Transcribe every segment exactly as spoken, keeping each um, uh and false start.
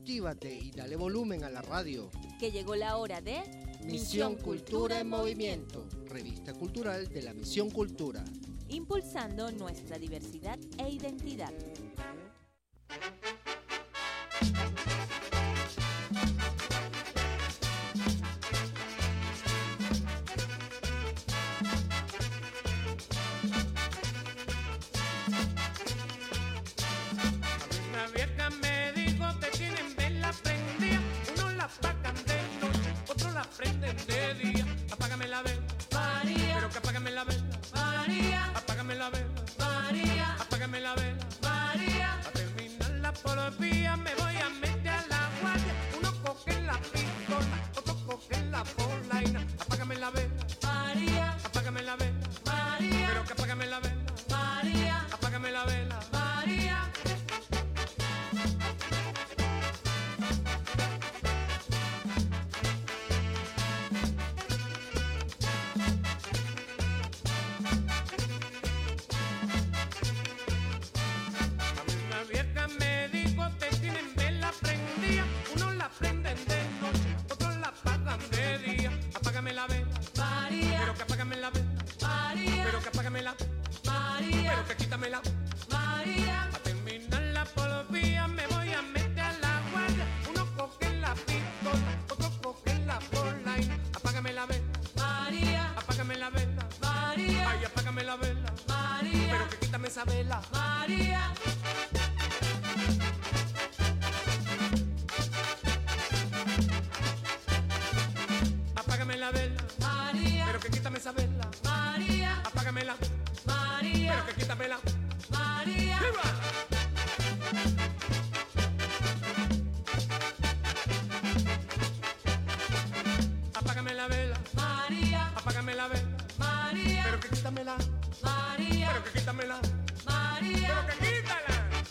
Actívate y dale volumen a la radio. Que llegó la hora de Misión Cultura en Movimiento, revista cultural de la Misión Cultura. Impulsando nuestra diversidad e identidad. Una vieja me dijo te tienen vela prendida, unos la apagan de noche, otros la prenden de día. Apágame la vela, María, pero que apágame la vela, María, apágame la vela, María, apágame la vela, María. A terminar la policía me voy a meter a la guardia, uno coge la pistola, otro coge la polaina. Apágame la vela, María, apágame la vela, María, pero que apágame la vela, María, apágame la vela, María. Una vieja me dijo te tienen vela prendida, unos la prenden de noche, otros la apagan de día. Apágame la vela, María, pero que apágame la vela, María, pero que apágame la, María, pero que quítame la, María. A terminar la policía me voy a meter a la guardia, uno coge la pistola, otro coge la polaina. Apágame la vela, María, apágame la vela, María, ay, apágame la vela, María, pero que quítame esa vela, María. Apágame la vela, María, pero que quítame esa vela, María, apágamela, María, pero que quítamela, María. ¡Viva! Apágame la vela, María, apágame la vela, María, pero que quítamela, María, pero que quítamela, María, pero que quítala.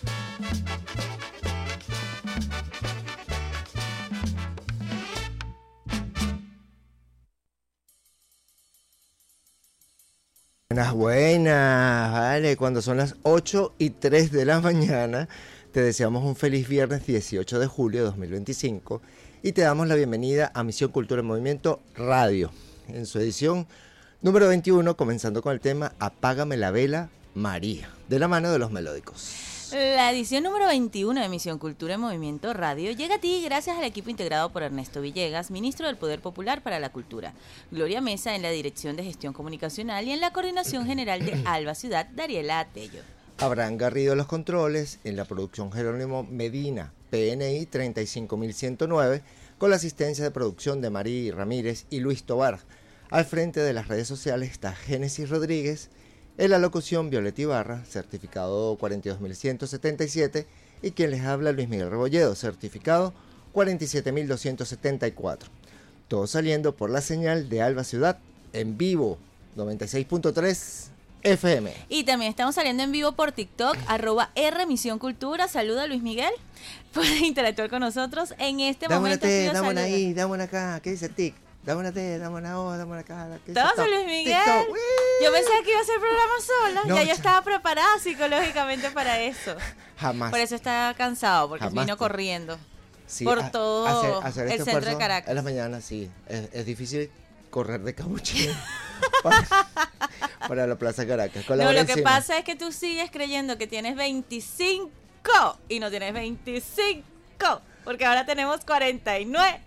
Buenas, buenas, vale, cuando son las ocho y tres de la mañana, te deseamos un feliz viernes dieciocho de julio de dos mil veinticinco y te damos la bienvenida a Misión Cultura en Movimiento Radio, en su edición número veintiuno, comenzando con el tema Apágame la vela, María, de la mano de Los Melódicos. La edición número veintiuno de Misión Cultura en Movimiento Radio llega a ti gracias al equipo integrado por Ernesto Villegas, ministro del Poder Popular para la Cultura, Gloria Mesa en la Dirección de Gestión Comunicacional y en la Coordinación General de Alba Ciudad, Dariela Atello. Abraham Garrido en los controles, en la producción Jerónimo Medina, P N I treinta y cinco mil ciento nueve, con la asistencia de producción de Marí Ramírez y Luis Tobar. Al frente de las redes sociales está Génesis Rodríguez, en la locución Violeta Ibarra, certificado cuarenta y dos mil ciento setenta y siete, y quien les habla Luis Miguel Rebolledo, certificado cuarenta y siete mil doscientos setenta y cuatro. Todo saliendo por la señal de Alba Ciudad en vivo, noventa y seis punto tres F M. Y también estamos saliendo en vivo por TikTok, arroba R Misión Cultura. Saluda Luis Miguel, puedes interactuar con nosotros en este Dame una momento. T, pido dame una saludos. I, dame una K, ¿qué dice Tic? Dame una T, dame una O, dame una K. ¿qué dice Todo Top? Luis Miguel. TikTok, ¡uy! Yo pensaba que iba a hacer programa sola. No, ya yo ya. estaba preparada psicológicamente para eso. Jamás. Por eso está cansado, porque Jamás vino te- corriendo Sí, por a- todo hacer, hacer el este centro de esfuerzo Caracas. En las mañanas, sí. Es, es difícil correr de Camuchín para, para la Plaza Caracas. Con la No, hora lo que encima. pasa es que tú sigues creyendo que tienes veinticinco y no tienes veinticinco, porque ahora tenemos cuarenta y nueve.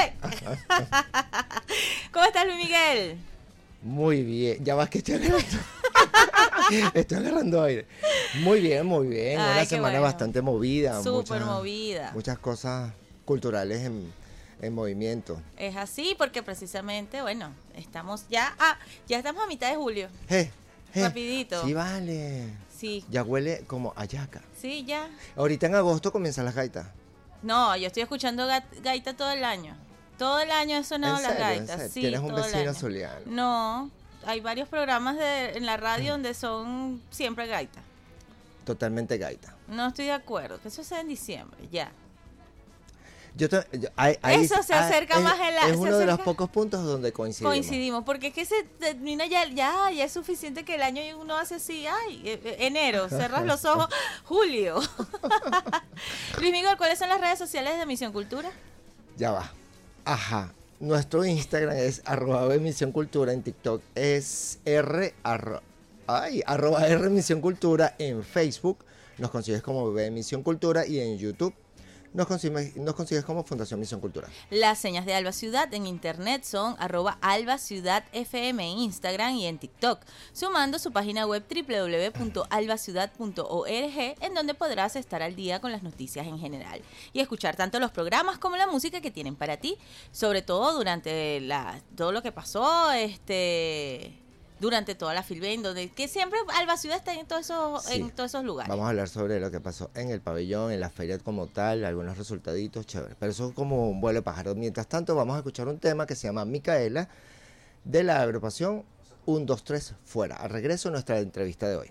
¿Cómo estás, Luis Miguel? Muy bien. Ya vas que estoy agarrando. estoy agarrando aire. Muy bien, muy bien. Ay, Una qué semana bueno. bastante movida. Súper muchas- movida. Muchas cosas culturales en, en movimiento. Es así porque precisamente, bueno, estamos ya, ah, ya estamos a mitad de julio. Je, je. Rapidito. Sí, vale. Sí, Ya huele como ayaca. sí, ya. Ahorita en agosto comienzan las gaitas. No, yo estoy escuchando ga- gaita todo el año. Todo el año he sonado ¿En las serio? ¿En gaitas. serio? Sí, ¿Tienes un todo el vecino año. zuliano? No, hay varios programas de, en la radio donde son siempre gaitas. Totalmente gaita. No estoy de acuerdo, que eso sea en diciembre, ya. Yo te- yo- ahí- ahí- Eso se ah, acerca es, más en la- Es se uno de los acerca- pocos puntos donde coincidimos. Coincidimos, porque es que se termina ya, ya, ya es suficiente que el año y uno hace así, ay, eh, eh, enero, cerras los ojos, julio. Luis Miguel, ¿cuáles son las redes sociales de Misión Cultura? Ya va. Ajá. Nuestro Instagram es arroba Misión Cultura, en TikTok es R, arro- ay, arroba R Misión Cultura, en Facebook nos consigues como B Misión Cultura y en YouTube nos consigues, nos consigues como Fundación Misión Cultura. Las señas de Alba Ciudad en internet son arroba Alba Ciudad F M en Instagram y en TikTok, sumando su página web doble u doble u doble u punto alba ciudad punto org, en donde podrás estar al día con las noticias en general y escuchar tanto los programas como la música que tienen para ti, sobre todo durante la, todo lo que pasó, este... durante toda la Filben, donde que siempre Alba Ciudad está en todos esos, Sí. en todos esos lugares. Vamos a hablar sobre lo que pasó en el pabellón, en la feria como tal, algunos resultaditos chéveres. Pero eso es como un vuelo de pájaro. Mientras tanto, vamos a escuchar un tema que se llama Micaela, de la agrupación uno, dos, tres, Fuera. Al regreso, nuestra entrevista de hoy.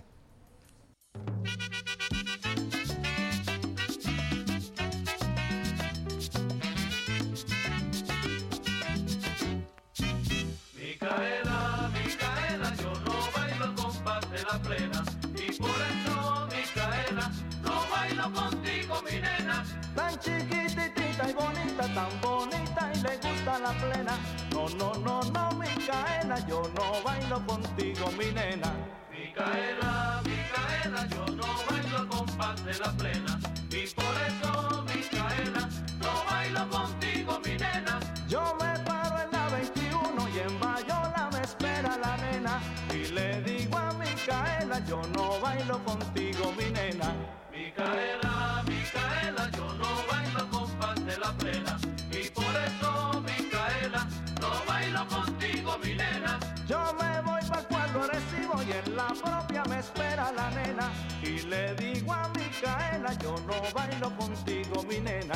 Micaela, Micaela, yo no bailo el compás de la plena y por eso, Micaela, no bailo contigo, mi nena. Tan chiquititita y bonita, tan bonita y le gusta la plena. No, no, no, no, Micaela, yo no bailo contigo, mi nena. Micaela, Micaela, yo no bailo el compás de la plena y por eso, Micaela, no bailo contigo, mi nena. Yo me paro en la veintiuno y en Bayola me espera la nena. Y le digo a Micaela, yo no bailo contigo, mi nena. Micaela, Micaela, yo no bailo el compás de la plena y por eso, Micaela, no bailo contigo, mi nena. Yo me voy para cuando recibo y en la propia me espera la nena. Y le digo a Micaela, yo no bailo contigo, mi nena.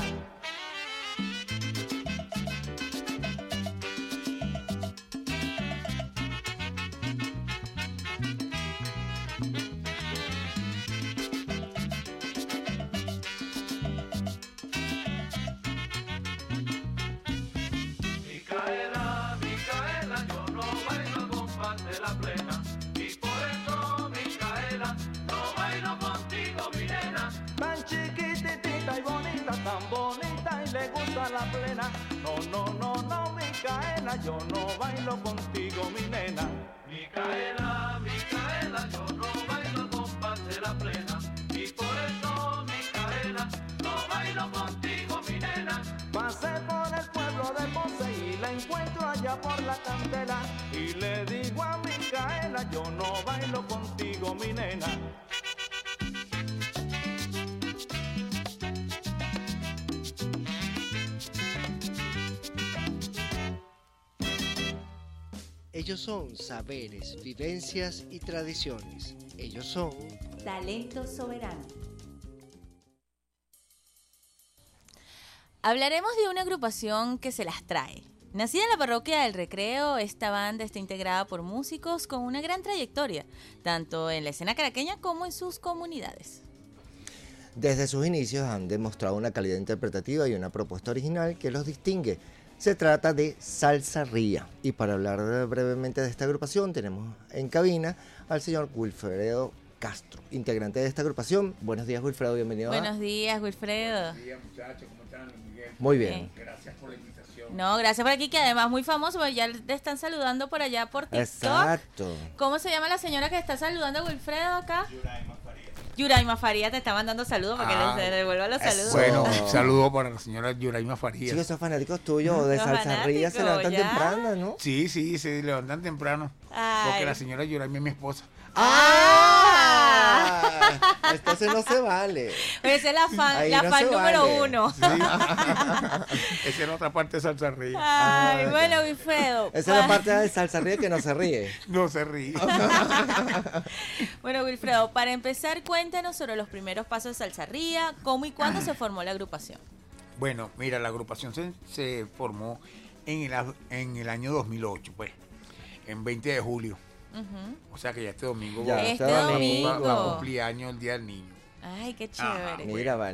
Micaela, Micaela, yo no bailo el compás de la plena y por eso, Micaela, no bailo contigo, mi nena. Tan chiquititita y bonita, tan bonita y le gusta la plena. No, no, no, no, Micaela, yo no bailo contigo, mi nena. Micaela, Micaela, yo no bailo el compás de la plena y por eso, Micaela, no bailo contigo, mi nena. Pasé por el pueblo de Ponce y la encuentro allá por la candela. Y le digo a Micaela, yo no bailo contigo, mi nena. Ellos son saberes, vivencias y tradiciones. Ellos son Talento soberano. Hablaremos de una agrupación que se las trae. Nacida en la parroquia del Recreo, esta banda está integrada por músicos con una gran trayectoria, tanto en la escena caraqueña como en sus comunidades. Desde sus inicios han demostrado una calidad interpretativa y una propuesta original que los distingue. Se trata de Salsa Ría. Y para hablar brevemente de esta agrupación tenemos en cabina al señor Wilfredo Castro, integrante de esta agrupación. Buenos días, Wilfredo, bienvenido. a- Buenos días, Wilfredo. Buenos días, muchachos, ¿cómo están, Luis Miguel? Muy bien. Gracias por la invitación. No, gracias por aquí, que además muy famoso, porque ya te están saludando por allá por TikTok. Exacto. ¿Cómo se llama la señora que está saludando a Wilfredo acá? Yuraima Faría te está mandando saludos para Ah, que le devuelva los eso. saludos. Bueno, un saludo para la señora Yuraima Farías. Chicos, esos fanáticos tuyos de Los Salsa Ría se fanáticos, levantan ya. temprano, ¿no? Sí, sí, se levantan temprano. Ay. Porque la señora Yuraima es mi esposa. ¡Ah! Entonces no se vale. Pero esa es la fan, Ahí la no fan se número vale. uno. Esa es la otra parte de Salsa Ría. Ay, Ah, bueno, Wilfredo. Esa es la parte de Salsa Ría que no se ríe. No se ríe. Bueno, Wilfredo, para empezar, cuéntanos sobre los primeros pasos de Salsa Ría, cómo y Ah. cuándo se formó la agrupación. Bueno, mira, la agrupación se, se formó en el, a- en el año dos mil ocho, pues, en veinte de julio. Ujú. O sea que ya este domingo Ya, va- Este este va, domingo. va- va a cumplir año el Día del Niño. Ay, qué Ajá, chévere. Mira, vale.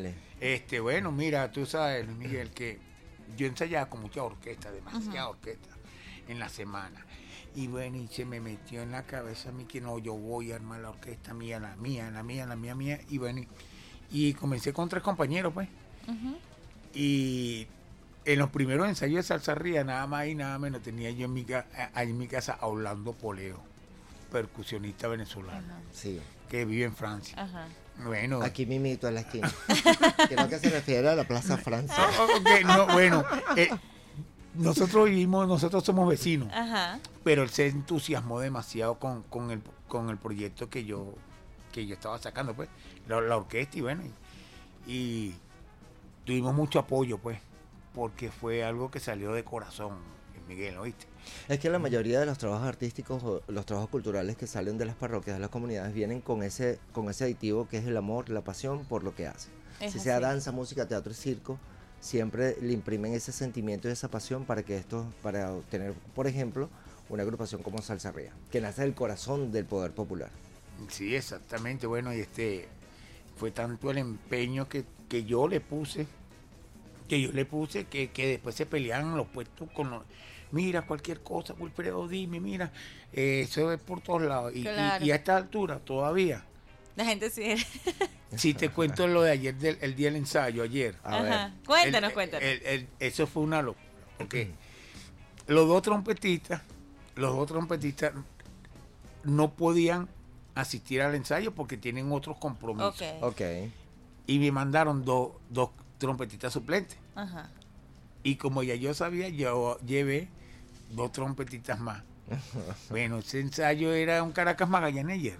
Este, bueno, mira, tú sabes, Luis Miguel, que yo ensayaba con mucha orquesta, demasiada uh-huh. orquesta, en la semana. Y bueno, y se me metió en la cabeza a mí que no, yo voy a armar la orquesta mía, la mía, la mía, la mía, mía. Y bueno, y, y comencé con tres compañeros, pues. Uh-huh. Y en los primeros ensayos de Salsarría, nada más y nada menos, tenía yo en mi, ahí en mi casa a Orlando Poleo, percusionista venezolano, uh-huh. sí. que vive en Francia. Uh-huh. Bueno. Aquí mismito en la esquina. Creo que se refiere a la Plaza Francia. Oh, okay, no, bueno, eh, nosotros vivimos, nosotros somos vecinos, uh-huh. pero él se entusiasmó demasiado con, con, el, con el proyecto que yo, que yo estaba sacando, pues, la, la orquesta, y bueno, y, y tuvimos mucho apoyo, pues, porque fue algo que salió de corazón, Miguel, ¿oíste? Es que la mayoría de los trabajos artísticos, los trabajos culturales que salen de las parroquias, de las comunidades, vienen con ese con ese aditivo que es el amor, la pasión por lo que hacen. Es si así. Sea danza, música, teatro y circo, siempre le imprimen ese sentimiento y esa pasión para que esto, para obtener, por ejemplo, una agrupación como Salsarría, que nace del corazón del poder popular. Sí, exactamente. Bueno, y este fue tanto el empeño que, que yo le puse, que yo le puse, que, que después se pelearon los puestos con los... Mira, cualquier cosa, Wilfredo, dime, mira, eh, eso es por todos lados. Y, claro. y, y a esta altura, todavía. La gente sí. Si te cuento lo de ayer, del, el día del ensayo, ayer. A Ajá. ver. Cuéntanos, el, cuéntanos. El, el, eso fue una locura. Okay. Los dos trompetistas, los dos trompetistas no podían asistir al ensayo porque tienen otros compromisos. Okay. Okay. Y me mandaron dos, dos trompetistas suplentes. Ajá. Y como ya yo sabía, yo llevé dos trompetitas más. Bueno, ese ensayo era un Caracas Magallanes ayer.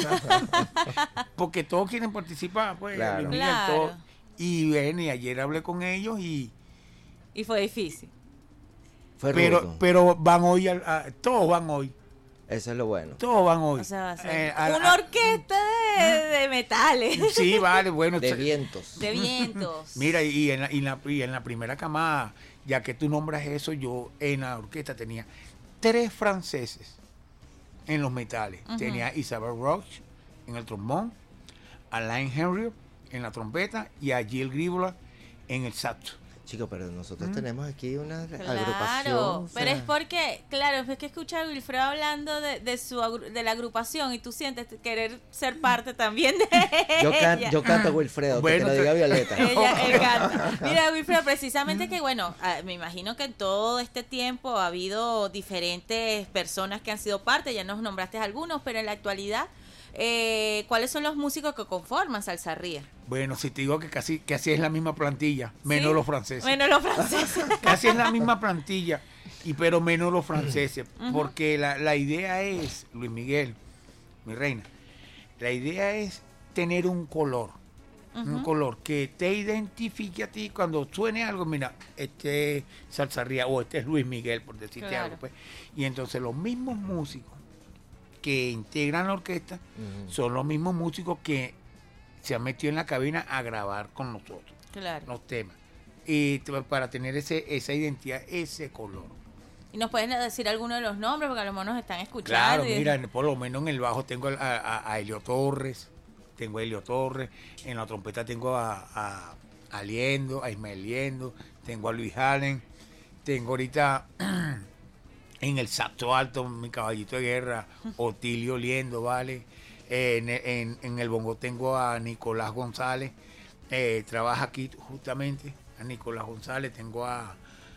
Porque todos quieren participar, pues. Claro. Claro. Todo. Y bueno, y ayer hablé con ellos y... Y fue difícil. Fue pero, rudo. pero van hoy, a, a, todos van hoy. Eso es lo bueno. Todos van hoy. O sea, va a ser eh, a, una a, orquesta de, de metales. Sí, vale, bueno. De vientos. De vientos. Mira, y en, la, y, en la, y en la primera camada, ya que tú nombras eso, yo en la orquesta tenía tres franceses en los metales. Uh-huh. Tenía Isabel Roche en el trombón, Alain Henry en la trompeta y a Gilles Gribola en el saxo. Chicos, pero nosotros mm. tenemos aquí una claro, agrupación. Claro, pero es porque, claro, es que escuchar a Wilfredo hablando de, de su de la agrupación y tú sientes querer ser parte también de yo can, ella. Yo canto a Wilfredo, bueno, que te lo diga Violeta. Ella, él canta. Mira, Wilfredo, precisamente que, bueno, me imagino que en todo este tiempo ha habido diferentes personas que han sido parte, ya nos nombraste algunos, pero en la actualidad, Eh, ¿cuáles son los músicos que conforman Salsarría? Bueno, si te digo que casi que así es la misma plantilla, menos ¿Sí? los franceses. Menos los franceses. Casi es la misma plantilla, y pero menos los franceses, uh-huh. porque la, la idea es, Luis Miguel, mi reina, la idea es tener un color, uh-huh. un color que te identifique a ti cuando suene algo, mira, este es Salsarría o este es Luis Miguel, por decirte claro. algo, pues. Y entonces los mismos músicos que integran la orquesta uh-huh. son los mismos músicos que se han metido en la cabina a grabar con nosotros claro. los temas y para tener ese esa identidad, ese color. ¿Y nos pueden decir alguno de los nombres? Porque a lo mejor nos están escuchando. Claro, y... mira, por lo menos en el bajo tengo a, a, a Helio Torres, tengo a Helio Torres, en la trompeta tengo a, a, a Liendo, a Ismael Liendo, tengo a Luis Allen, tengo ahorita en el saxo alto, mi caballito de guerra, Otilio Liendo, ¿vale? Eh, en, en, en el bongo tengo a Nicolás González, eh, trabaja aquí justamente, a Nicolás González, tengo a,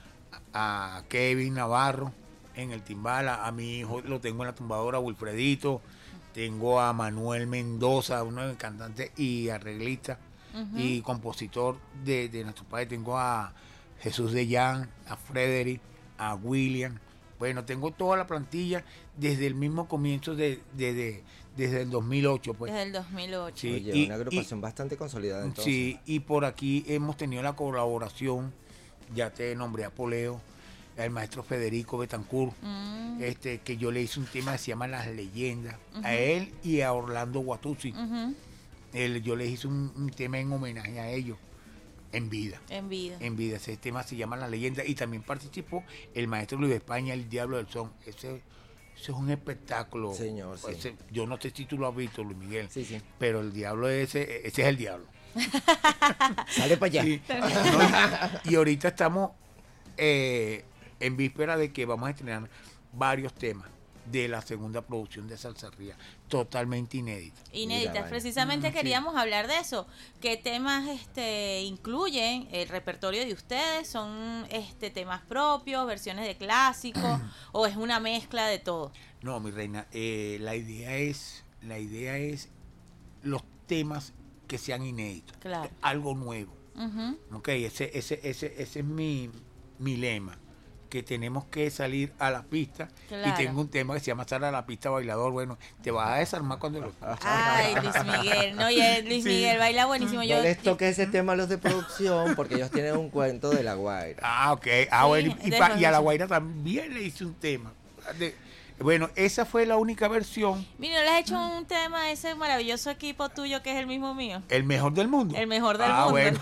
a Kevin Navarro en el timbal, a, a mi hijo lo tengo en la tumbadora, Wilfredito, tengo a Manuel Mendoza, uno de los cantantes y arreglista uh-huh. y compositor de, de nuestro país, tengo a Jesús de Jan, a Frederick, a William. Bueno, tengo toda la plantilla desde el mismo comienzo de, de, de desde el dos mil ocho, pues. Desde el dos mil ocho. Sí, Oye, y, una agrupación y, bastante consolidada entonces. Sí, y por aquí hemos tenido la colaboración, ya te nombré a Poleo, el maestro Federico Betancourt, mm. este que yo le hice un tema que se llama Las Leyendas, uh-huh. a él y a Orlando Guatuzzi. Uh-huh. Él, yo le hice un, un tema en homenaje a ellos. En vida. En vida. En vida. Ese tema se llama La Leyenda y también participó el maestro Luis de España, El Diablo del Son. Ese, ese es un espectáculo. Señor, sí. Ese, yo no sé si tú lo has visto, Luis Miguel, sí, sí. pero el Diablo ese, ese es el Diablo. Sale para allá. Sí. No, y ahorita estamos eh, en víspera de que vamos a estrenar varios temas de la segunda producción de Salsarría, totalmente inédita. Inéditas, Mira, vale. precisamente Mm, sí. queríamos hablar de eso. ¿Qué temas este incluyen el repertorio de ustedes? ¿Son este temas propios, versiones de clásicos o es una mezcla de todo? No, mi reina, eh, la idea es, la idea es los temas que sean inéditos, Claro. algo nuevo. Ujú. Ok, ese, ese, ese, ese es mi, mi lema, que tenemos que salir a la pista. Claro. Y tengo un tema que se llama Sal a la pista bailador. Bueno, te vas a desarmar cuando lo escuches. Ay, Luis Miguel. No, y el Luis Sí. Miguel baila buenísimo. Yo, No les toque ese tema a los de producción porque ellos tienen un cuento de La Guaira. Ah, ok. Ah, Sí, bueno, y, de pa- los y a La dos. Guaira también le hice un tema. De- bueno, esa fue la única versión, Mira, le has hecho un tema a ese maravilloso equipo tuyo que es el mismo mío. el mejor del mundo. El mejor del ah, mundo. Bueno.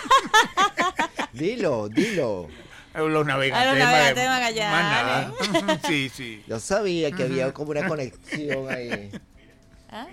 Dilo, dilo. Los navegantes. A los navegantes de Magallanes. Más nada. Sí, sí. Yo sabía que había como una conexión ahí. ¿Ah?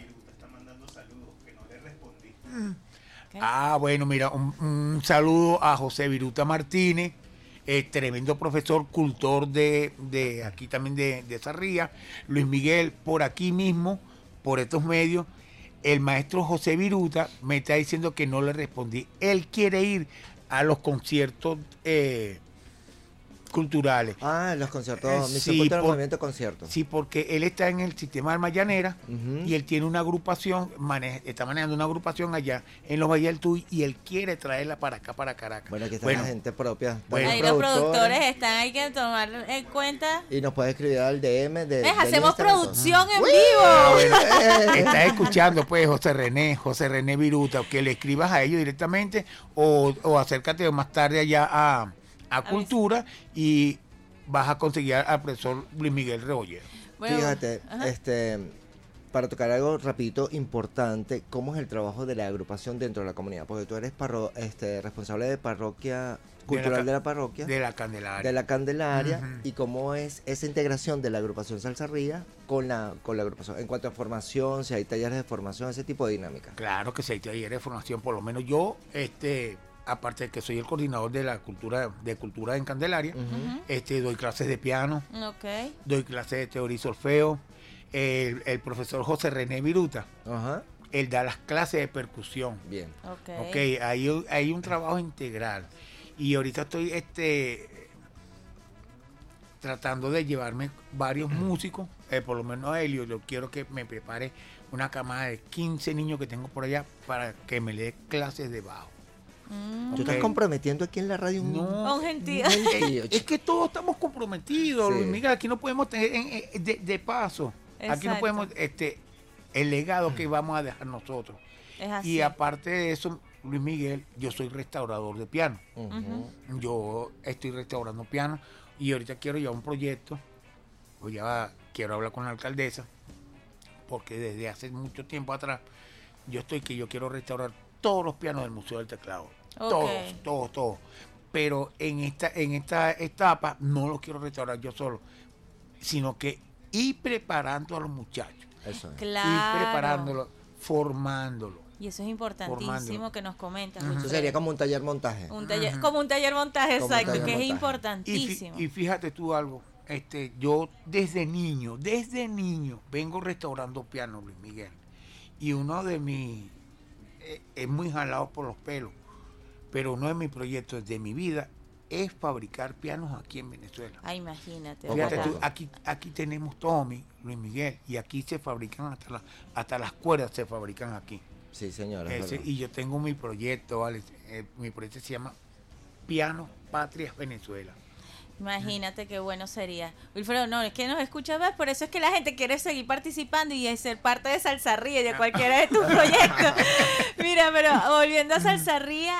Ah, bueno, mira, un, un saludo a José Viruta Martínez, eh, tremendo profesor, cultor de, de aquí también de, de Sarría. Luis Miguel, por aquí mismo, por estos medios, el maestro José Viruta me está diciendo que no le respondí. Él quiere ir a los conciertos eh, culturales. Ah, los conciertos, Eh, Misión sí, Cultural por- Movimiento Conciertos. Sí, porque él está en el sistema de Almayanera Ujú. y él tiene una agrupación, maneja- está manejando una agrupación allá en los Valles del Tuy y él quiere traerla para acá, para Caracas. Bueno, aquí está Bueno, la gente propia. están bueno. los Ahí los productores están, hay que tomar en cuenta. Y nos puede escribir al D M de. ¿Ves? del Hacemos Instagram, producción en Ah, vivo. bueno, estás escuchando pues José René, José René Viruta, que le escribas a ellos directamente o, o acércate más tarde allá a, a Cultura y vas a conseguir al profesor Luis Miguel Rebollero. Bueno, Fíjate, ajá. este, para tocar algo rapidito importante, ¿cómo es el trabajo de la agrupación dentro de la comunidad? Porque tú eres parro, este, responsable de parroquia cultural ca- de la, parroquia, De la Candelaria. de la Candelaria, Ujú. y cómo es esa integración de la agrupación Salsarría con la, con la agrupación, en cuanto a formación, si hay talleres de formación, ese tipo de dinámica. Claro que si hay talleres de formación, por lo menos yo, este, aparte de que soy el coordinador de la cultura, de cultura en Candelaria, Ujú. este, doy clases de piano, Ok. doy clases de teoría y solfeo. El, el profesor José René Viruta, Ajá, él da las clases de percusión. bien. Ok. Ok, hay, un- hay un trabajo integral. Y ahorita estoy este tratando de llevarme varios músicos, eh, por lo menos a Helio, yo quiero que me prepare una camada de quince niños que tengo por allá para que me le dé clases de bajo. Mm. ¿Tú estás Ok. comprometiendo aquí en la radio un, No, Un gentío. un gentío, Es chico? que todos estamos comprometidos, Sí. Luis Miguel, aquí no podemos tener en- en- de, de paso, aquí no Exacto. podemos, este, el legado que vamos a dejar nosotros. Es así. Y aparte de eso, Luis Miguel, yo soy restaurador de piano. Ujú. Yo estoy restaurando piano y ahorita quiero llevar un proyecto, o ya quiero hablar con la alcaldesa, porque desde hace mucho tiempo atrás yo estoy que yo quiero restaurar todos los pianos del Museo del Teclado. Ok. Todos, todos, todos. Pero en esta, en esta etapa no los quiero restaurar yo solo, sino que ir preparando a los muchachos, Eso es. Claro. ir preparándolos, formándolos. Y eso es importantísimo Formándolo. que nos comentas. Ujú. Eso sería como un taller montaje. Un taller, como un taller montaje, Como un exacto, taller que es montaje. Y, fi- importantísimo. y fíjate tú algo, este, yo desde niño, desde niño, vengo restaurando piano, Luis Miguel. Y uno de mis, eh, es muy jalado por los pelos, pero uno de mis proyectos de mi vida es fabricar pianos aquí en Venezuela. Ah, imagínate. Fíjate ojalá. tú, aquí, aquí tenemos Tommy, Luis Miguel, y aquí se fabrican hasta, la- hasta las cuerdas se fabrican aquí. Sí, señora. es Ese- verdad. y yo tengo mi proyecto, Alex, eh, mi proyecto se llama Piano Patrias Venezuela. Imagínate qué bueno sería. Wilfredo, no, es que nos escuchas, ¿ves? Por eso es que la gente quiere seguir participando y ser parte de Salsarría y de cualquiera de tus proyectos. Mira, pero volviendo a Salsarría,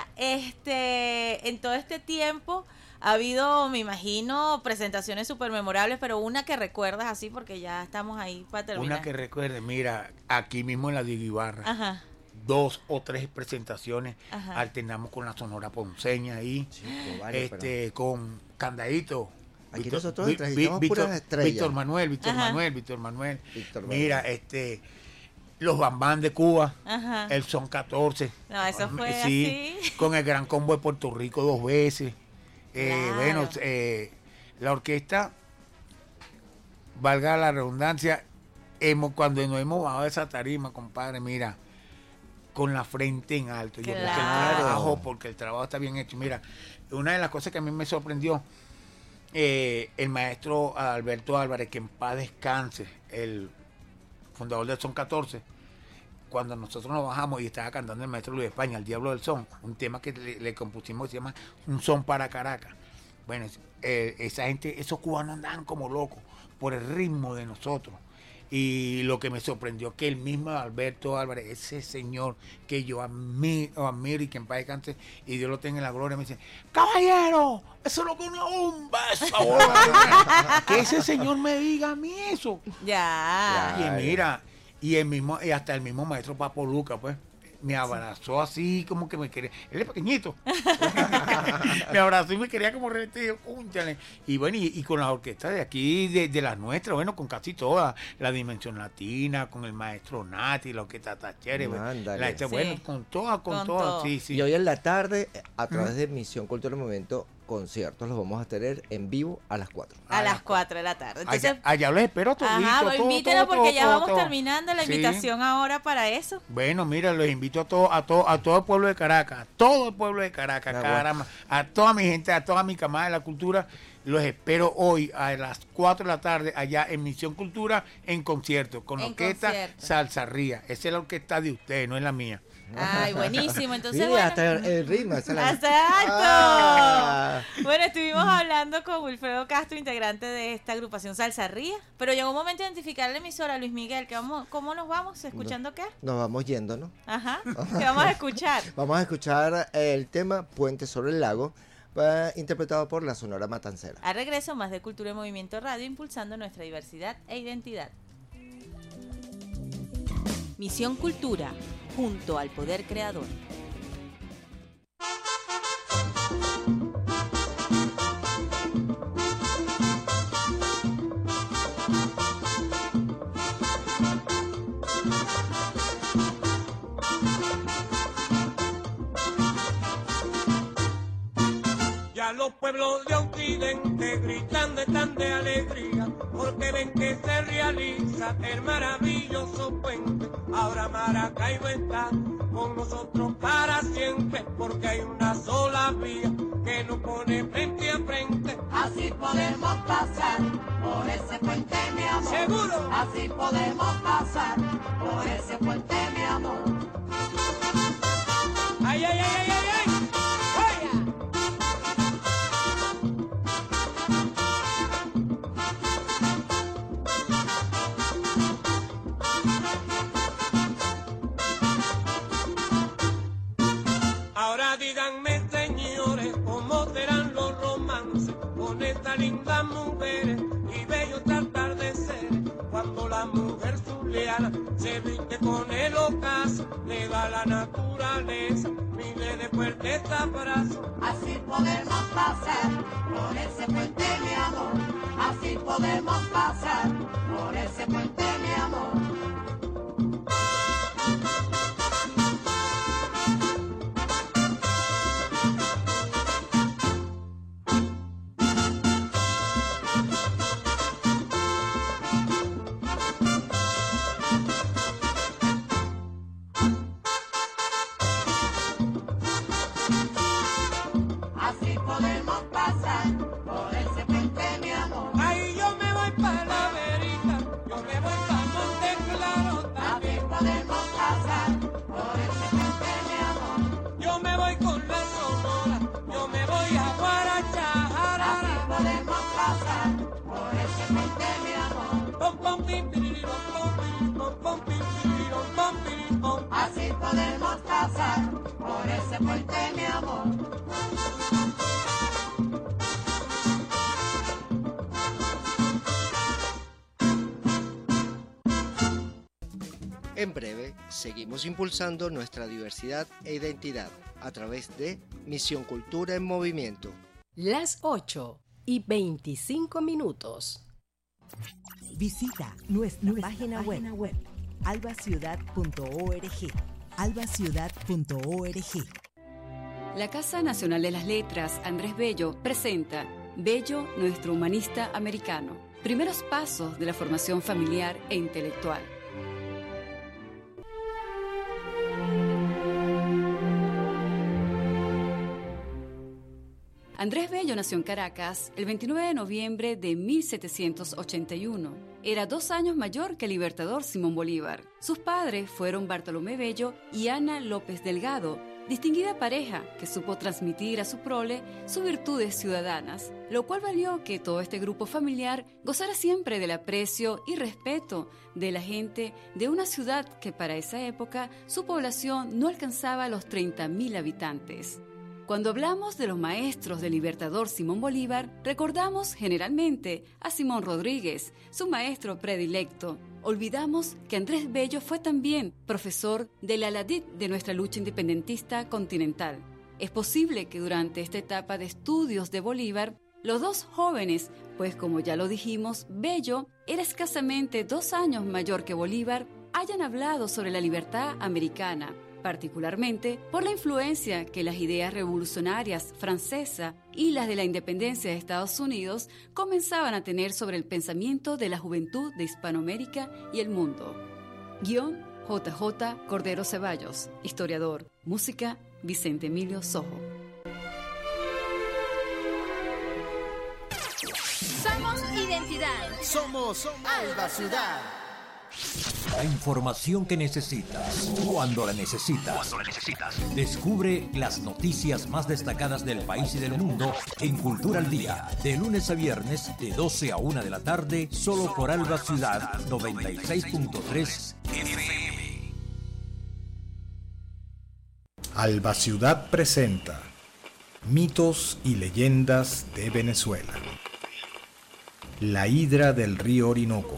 este, en todo este tiempo ha habido, me imagino, presentaciones súper memorables, pero una que recuerdas así porque ya estamos ahí para terminar. Una que recuerde, mira, aquí mismo en la Diego Ibarra, Ajá. dos o tres presentaciones, Ajá. alternamos con la Sonora Ponceña ahí, Chico, vale, pero- este, con Candadito. Aquí Víctor- nosotros Vi- entrevistamos Vi- puras Víctor- estrellas. Víctor Manuel, Víctor Ajá. Manuel, Víctor Manuel. Víctor Mira, Manuel. este, los bambán de Cuba, Ajá. el son catorce. No, eso fue sí, así. con el Gran Combo de Puerto Rico dos veces. Eh, Claro. Bueno, eh, la orquesta, valga la redundancia, hemos, cuando nos hemos bajado de esa tarima, compadre, mira, con la frente en alto. Yo creo que el Claro. trabajo, porque el trabajo está bien hecho. Mira, una de las cosas que a mí me sorprendió, eh, el maestro Alberto Álvarez, que en paz descanse, el fundador del Son catorce, cuando nosotros nos bajamos y estaba cantando el maestro Luis España, El Diablo del Son, un tema que le, le compusimos que se llama Un Son para Caracas. Bueno, eh, esa gente, esos cubanos andaban como locos por el ritmo de nosotros. Y lo que me sorprendió que el mismo Alberto Álvarez, ese señor que yo admiro, admiro y que en paz descanse y Dios lo tenga en la gloria, me dice, caballero, eso no es una bomba, esa bomba. Que ese señor me diga a mí eso. Ya. Y mira, y el mismo, y hasta el mismo maestro Papo Luca, pues, me abrazó así como que me quería, él es pequeñito, me abrazó y me quería como revestido, cúnchale. Y bueno, y, y con las orquestas de aquí, de, de las nuestras, bueno, con casi todas, la Dimensión Latina, con el maestro Nati, la orquesta Tachere, bueno, Ándale. la, este, Sí. bueno, con todas, con, Con todas, todo. sí, sí. Y hoy en la tarde, a través de Misión Cultura y Movimiento, conciertos los vamos a tener en vivo a las cuatro. A las cuatro de la tarde. Entonces, allá, allá los espero todos. ajá, pues invítenos porque ya vamos terminando la Sí. invitación ahora para eso. Bueno, mira, los invito a todo, a todo, a todo el pueblo de Caracas, a todo el pueblo de Caracas, Ah, caramba, a toda mi gente, a toda mi camada de la cultura. Los espero hoy a las cuatro de la tarde allá en Misión Cultura en concierto con la En orquesta concierto. Salsarría. Esa es la orquesta de ustedes, no es la mía. Ay, buenísimo. Entonces, Sí, bueno. hasta el, el ritmo. esa es la- ¡Exacto! Ah. Bueno, estuvimos hablando con Wilfredo Castro, integrante de esta agrupación Salsarría, pero llegó un momento de identificar la emisora, Luis Miguel. ¿Qué vamos, ¿Cómo nos vamos? ¿Escuchando qué? Nos vamos yendo, ¿no? Ajá. ¿Qué vamos a escuchar? Vamos a escuchar el tema Puente sobre el lago, eh, interpretado por la Sonora Matancera. Al regreso, más de Cultura y Movimiento Radio, impulsando nuestra diversidad e identidad. Misión Cultura, junto al Poder Creador. Ya los pueblos de Occidente gritan de tan de alegría, porque ven que se realiza el maravilloso puente. Ahora Maracaibo está con nosotros para siempre, porque hay una sola vía que nos pone frente a frente. Así podemos pasar por ese puente, mi amor. ¿Seguro? Así podemos pasar por ese puente, mi amor. ¡Ay, ay, ay, ay, ay! ay! ¡Vaya! Ahora díganme, señores, cómo serán los romances con estas lindas mujeres y bellos atardeceres. Cuando la mujer zuliana se viste con el ocaso, le da la naturaleza miles de fuertes abrazos. Así podemos pasar por ese puente, mi amor. Así podemos pasar por ese puente, mi amor. Así podemos pasar por ese puente, mi amor. Ay, yo me voy para la verita, yo me voy para Monte Claro Así también. podemos pasar por ese puente, mi amor. Yo me voy con la Sonora, yo me voy a Así Guaracha. podemos pasar por ese puente, mi amor. Pom, pom, pim, pirirom, pom, pirim, pom, pom, pim, pirirom, pom, pirim, pom. Así podemos pasar por ese puente, mi amor. En breve, seguimos impulsando nuestra diversidad e identidad a través de Misión Cultura en Movimiento. Las ocho y veinticinco minutos. Visita nuestra, página, web, albaciudad punto org. albaciudad punto org. La Casa Nacional de las Letras, Andrés Bello, presenta Bello, nuestro humanista americano. Primeros pasos de la formación familiar e intelectual. Andrés Bello nació en Caracas el veintinueve de noviembre de mil setecientos ochenta y uno. Era dos años mayor que el libertador Simón Bolívar. Sus padres fueron Bartolomé Bello y Ana López Delgado, distinguida pareja que supo transmitir a su prole sus virtudes ciudadanas, lo cual valió que todo este grupo familiar gozara siempre del aprecio y respeto de la gente de una ciudad que para esa época su población no alcanzaba los treinta mil habitantes. Cuando hablamos de los maestros del libertador Simón Bolívar, recordamos generalmente a Simón Rodríguez, su maestro predilecto. Olvidamos que Andrés Bello fue también profesor del Aladid de nuestra lucha independentista continental. Es posible que durante esta etapa de estudios de Bolívar, los dos jóvenes, pues como ya lo dijimos, Bello era escasamente dos años mayor que Bolívar, hayan hablado sobre la libertad americana, particularmente por la influencia que las ideas revolucionarias francesas y las de la independencia de Estados Unidos comenzaban a tener sobre el pensamiento de la juventud de Hispanoamérica y el mundo. Guión J J Cordero Ceballos, historiador. Música Vicente Emilio Sojo. Somos identidad. Somos Alba Ciudad. La información que necesitas, cuando la necesitas. Cuando la necesitas. Descubre las noticias más destacadas del país y del mundo en Cultura al Día, de lunes a viernes, de doce a una de la tarde, solo por Alba Ciudad noventa y seis punto tres F M. Alba Ciudad presenta Mitos y leyendas de Venezuela. La hidra del río Orinoco.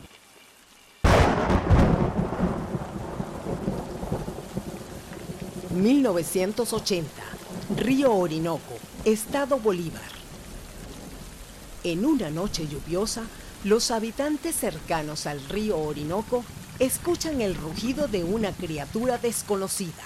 mil novecientos ochenta, Río Orinoco, Estado Bolívar. En una noche lluviosa, los habitantes cercanos al río Orinoco escuchan el rugido de una criatura desconocida.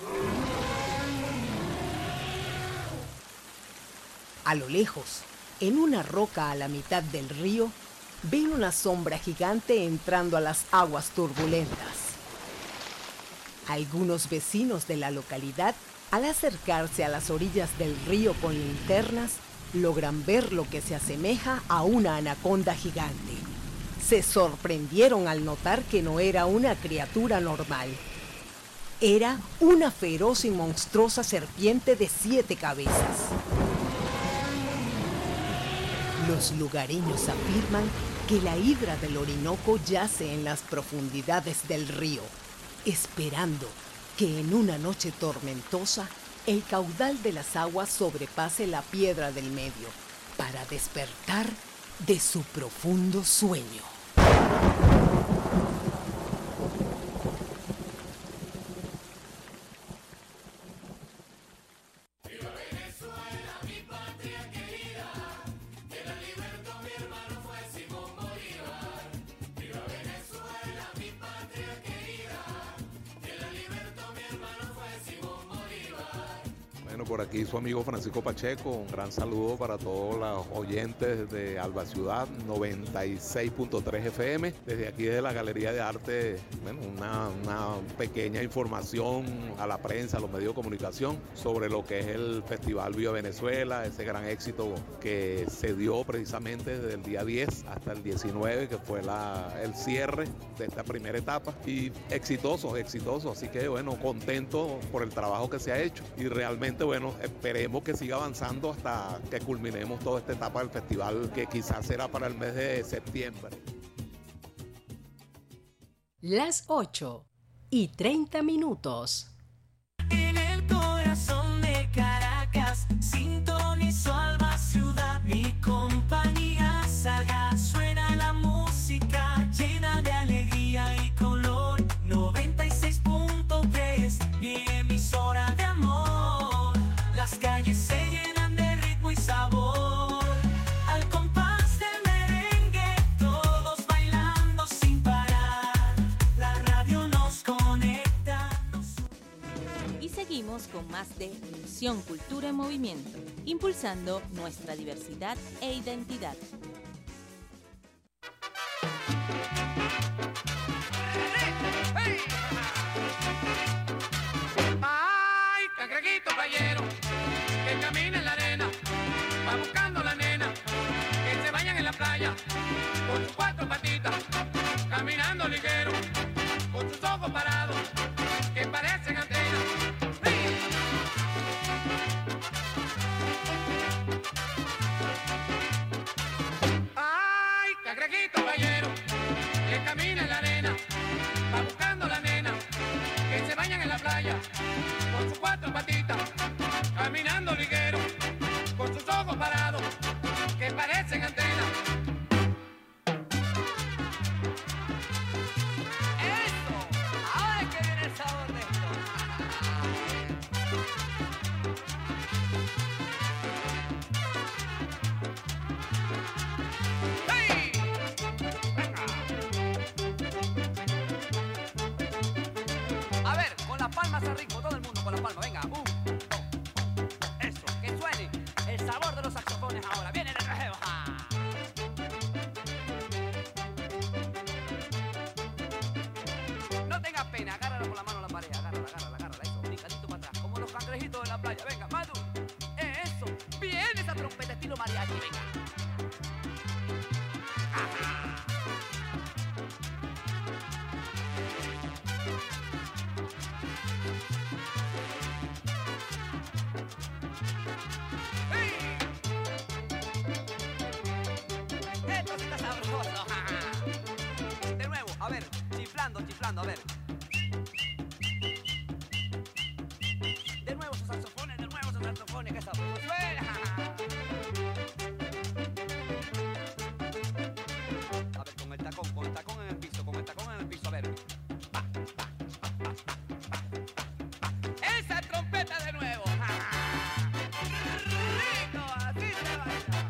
A lo lejos, en una roca a la mitad del río, ven una sombra gigante entrando a las aguas turbulentas. Algunos vecinos de la localidad, al acercarse a las orillas del río con linternas, logran ver lo que se asemeja a una anaconda gigante. Se sorprendieron al notar que no era una criatura normal. Era una feroz y monstruosa serpiente de siete cabezas. Los lugareños afirman que la hidra del Orinoco yace en las profundidades del río, esperando que en una noche tormentosa el caudal de las aguas sobrepase la piedra del medio para despertar de su profundo sueño. Por aquí su amigo Francisco Pacheco, un gran saludo para todos los oyentes de Alba Ciudad noventa y seis punto tres F M. Desde aquí de la Galería de Arte, bueno, una, una pequeña información a la prensa, a los medios de comunicación sobre lo que es el Festival Viva Venezuela, ese gran éxito que se dio precisamente desde el día diez hasta el diecinueve, que fue la, el cierre de esta primera etapa, y exitoso, exitoso, así que bueno, contento por el trabajo que se ha hecho y realmente bueno, esperemos que siga avanzando hasta que culminemos toda esta etapa del festival, que quizás será para el mes de septiembre. Las ocho y treinta minutos. En el corazón de Caracas, sintonizó Alba Ciudad, mi compañía sagaz. Suena la música llena de alegría y color. noventa y seis punto tres, mi emisora de amor. Las calles se llenan de ritmo y sabor. Al compás del merengue, todos bailando sin parar. La más de Misión Cultura en Movimiento, impulsando nuestra diversidad e identidad. Ay, cangrejito playero, que camina en la arena, va buscando la nena, que se vayan en la playa, con sus cuatro patitas, caminando ligero, con sus ojos parados, que parecen antenas. Ay, cangrejito playero, que camina en la arena, va buscando la nena, que se bañan en la playa, con sus cuatro patitas, caminando ligero, con sus ojos parados, que parecen antenas. ¡Eso! ¡Ahora es que viene el sabor de esto! ¡Hey! ¡Venga! A ver, con las palmas al ritmo, todo el mundo con las palmas, venga, un, dos, eso, que suene el sabor de los saxofones ahora, viene el rajeo, ¡ja! No tengas pena, agárrala con la mano a la pared, agárrala, agárrala, agárrala, eso, brincadito para atrás, como los cangrejitos de la playa, venga, Madu, eh, eso, bien esa trompeta estilo mariachi, venga. Ajá. Esto sí está sabroso. De nuevo, a ver, chiflando, chiflando, a ver. De nuevo esos saxofones, de nuevo esos saxofones, que sabroso suena. A ver, con el tacón, con el tacón en el piso, con el tacón en el piso, a ver. Pa, pa, pa, pa, pa, pa. Esa trompeta de nuevo. Rico, así se baila.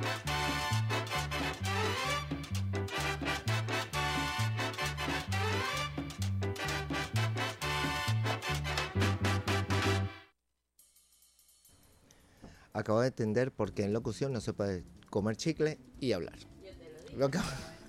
Acabo de entender por qué en locución no se puede comer chicle y hablar. Lo acabo-